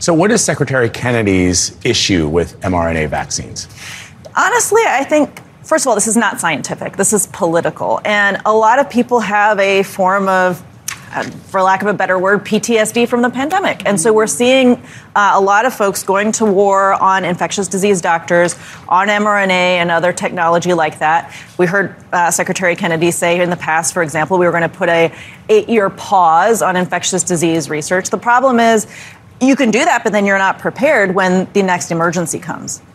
So what is Secretary Kennedy's issue with mRNA vaccines? Honestly, I think, first of all, this is not scientific. This is political. And a lot of people have a form of, for lack of a better word, PTSD from the pandemic. And so we're seeing a lot of folks going to war on infectious disease doctors, on mRNA and other technology like that. We heard Secretary Kennedy say in the past, for example, we were going to put a 8-year pause on infectious disease research. The problem is you can do that, but then you're not prepared when the next emergency comes.